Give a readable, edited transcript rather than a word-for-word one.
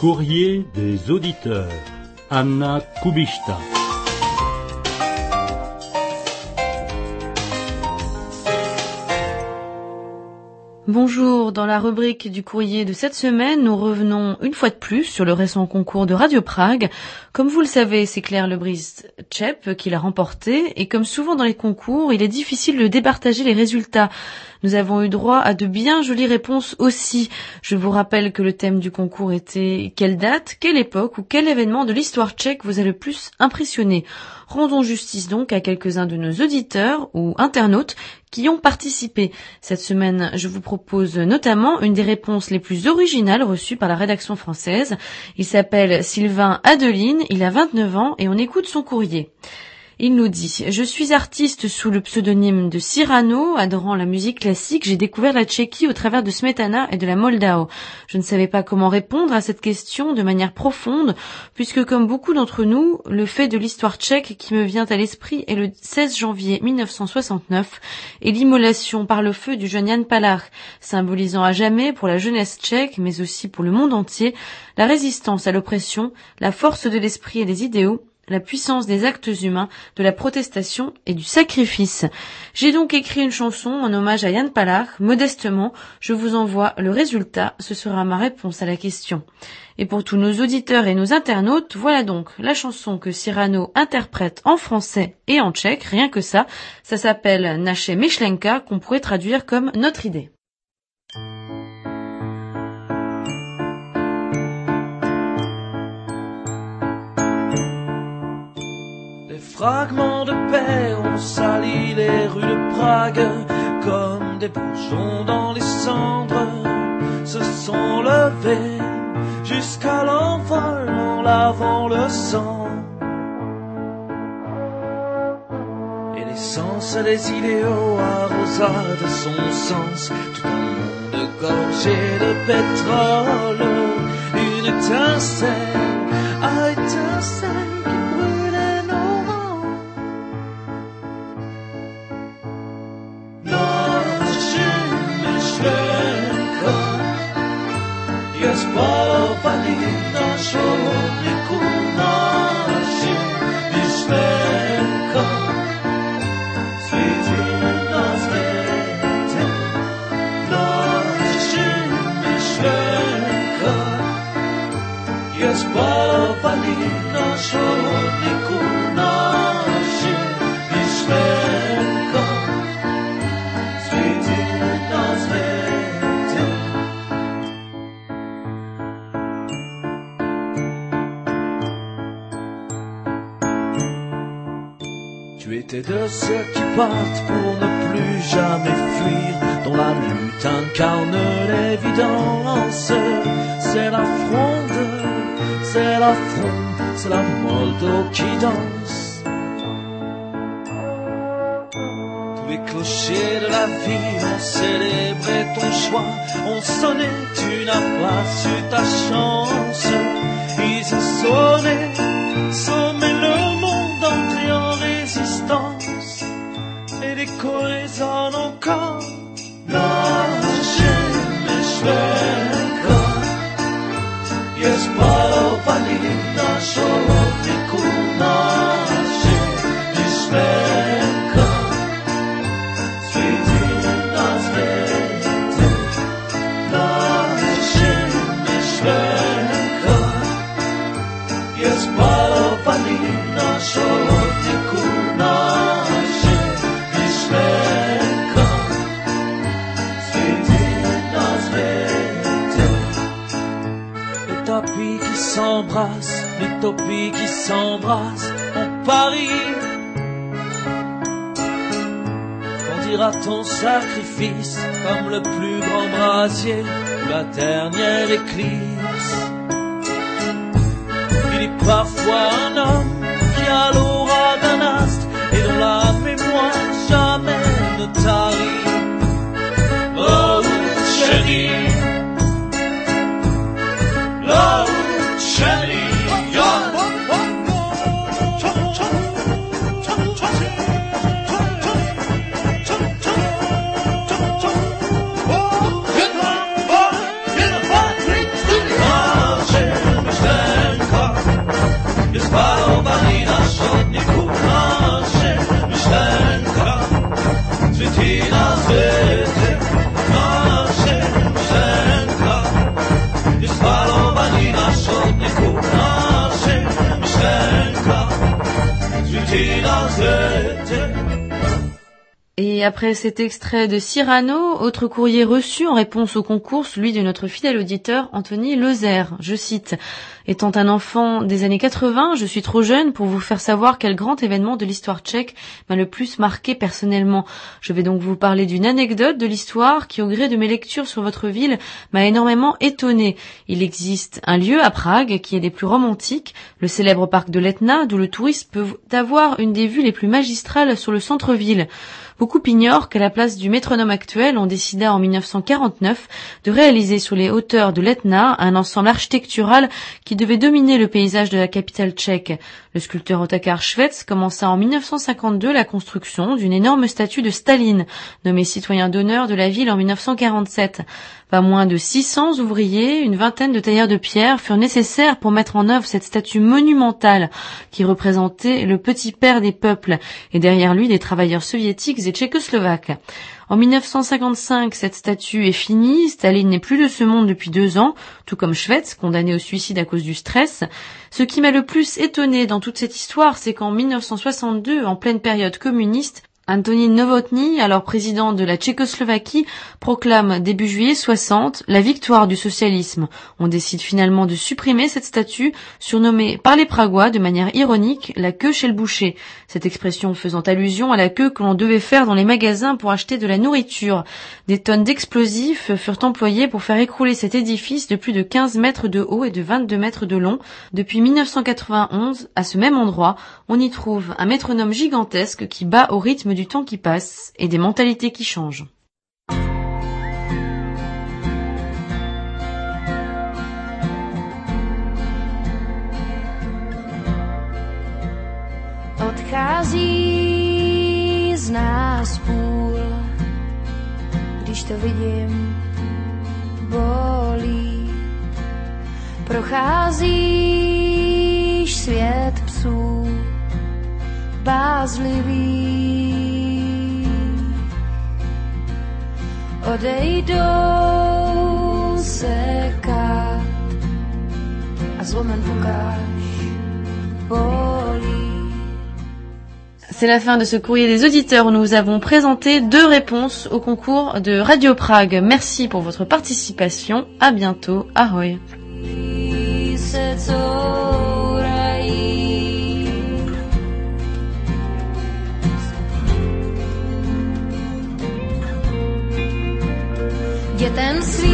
Courrier des auditeurs. Anna Kubishta. Bonjour, dans la rubrique du courrier de cette semaine, nous revenons une fois de plus sur le récent concours de Radio Prague. Comme vous le savez, c'est Claire Lebris-Tchep qui l'a remporté et comme souvent dans les concours, il est difficile de départager les résultats. Nous avons eu droit à de bien jolies réponses aussi. Je vous rappelle que le thème du concours était quelle date, quelle époque ou quel événement de l'histoire tchèque vous a le plus impressionné. Rendons justice donc à quelques-uns de nos auditeurs ou internautes qui ont participé. Cette semaine, je vous propose notamment une des réponses les plus originales reçues par la rédaction française. Il s'appelle Sylvain Adeline, il a 29 ans et on écoute son courrier. Il nous dit « Je suis artiste sous le pseudonyme de Cyrano, adorant la musique classique, j'ai découvert la Tchéquie au travers de Smetana et de la Moldau. Je ne savais pas comment répondre à cette question de manière profonde, puisque comme beaucoup d'entre nous, le fait de l'histoire tchèque qui me vient à l'esprit est le 16 janvier 1969 et l'immolation par le feu du jeune Jan Palach, symbolisant à jamais pour la jeunesse tchèque, mais aussi pour le monde entier, la résistance à l'oppression, la force de l'esprit et des idéaux, la puissance des actes humains, de la protestation et du sacrifice. J'ai donc écrit une chanson en hommage à Jan Palach. Modestement, je vous envoie le résultat. Ce sera ma réponse à la question. Et pour tous nos auditeurs et nos internautes, voilà donc la chanson que Cyrano interprète en français et en tchèque, rien que ça. Ça s'appelle Naše myšlenka, qu'on pourrait traduire comme notre idée. Fragments de paix ont sali les rues de Prague comme des bourgeons dans les cendres se sont levés jusqu'à l'envol en lavant le sang. Et l'essence des idéaux arrosa de son sens tout un monde gorgé de pétrole. Une étincelle à étincelle spalovaný našou děku naši myšlenka svítí na světě. Naši myšlenka je spalovaný našou děku naši myšlenka svítí na světě. Tu étais de ceux qui partent pour ne plus jamais fuir, dont la lutte incarne l'évidence. C'est la fronde, c'est la fronde, c'est la Moldau qui danse. Tous les clochers de la vie ont célébré ton choix, ont sonné, tu n'as pas su ta chance. Ils ont sonné, sommé le monde entier en résistance, et l'écho résonne encore. Naše myšlenka je spalovaný našou děku naši myšlenka svítí na světě. Naše myšlenka je spalovaný našou děku naši myšlenka svítí na světě. L'utopie qui s'embrasse en Paris. Quand dira ton sacrifice comme le plus grand brasier ou la dernière éclipse. Il est parfois un homme qui a l'aura d'un astre et dont la mémoire jamais ne tarit. Oh, chérie, oh, chérie, Et après cet extrait de Cyrano, autre courrier reçu en réponse au concours, celui de notre fidèle auditeur Anthony Lezer. Je cite: « Étant un enfant des années 80, je suis trop jeune pour vous faire savoir quel grand événement de l'histoire tchèque m'a le plus marqué personnellement. Je vais donc vous parler d'une anecdote de l'histoire qui, au gré de mes lectures sur votre ville, m'a énormément étonné. Il existe un lieu à Prague qui est des plus romantiques, le célèbre parc de l'Etna, d'où le touriste peut avoir une des vues les plus magistrales sur le centre-ville. Beaucoup ignorent qu'à la place du métronome actuel, on décida en 1949 de réaliser sur les hauteurs de l'Etna un ensemble architectural qui devait dominer le paysage de la capitale tchèque. Le sculpteur Otakar Švec commença en 1952 la construction d'une énorme statue de Staline, nommé citoyen d'honneur de la ville en 1947. Pas moins de 600 ouvriers, une vingtaine de tailleurs de pierre furent nécessaires pour mettre en œuvre cette statue monumentale qui représentait le petit père des peuples et derrière lui des travailleurs soviétiques et tchécoslovaques. En 1955, cette statue est finie, Staline n'est plus de ce monde depuis 2 ans, tout comme Švec, condamné au suicide à cause du stress. Ce qui m'a le plus étonné dans toute cette histoire, c'est qu'en 1962, en pleine période communiste, Antonín Novotný, alors président de la Tchécoslovaquie, proclame début juillet 60 la victoire du socialisme. On décide finalement de supprimer cette statue, surnommée par les Pragois de manière ironique la queue chez le boucher. Cette expression faisant allusion à la queue que l'on devait faire dans les magasins pour acheter de la nourriture. Des tonnes d'explosifs furent employées pour faire écrouler cet édifice de plus de 15 mètres de haut et de 22 mètres de long. Depuis 1991, à ce même endroit, on y trouve un métronome gigantesque qui bat au rythme du temps qui passe et des mentalités qui changent. Odchází z nás půl, když to vidím, bolí. Procházíš svět psů, bázlivý. Odejdou sekat a zlomen pokáž bolí. C'est la fin de ce courrier des auditeurs où nous avons présenté 2 réponses au concours de Radio Prague. Merci pour votre participation. À bientôt. Ahoj. Dětem svým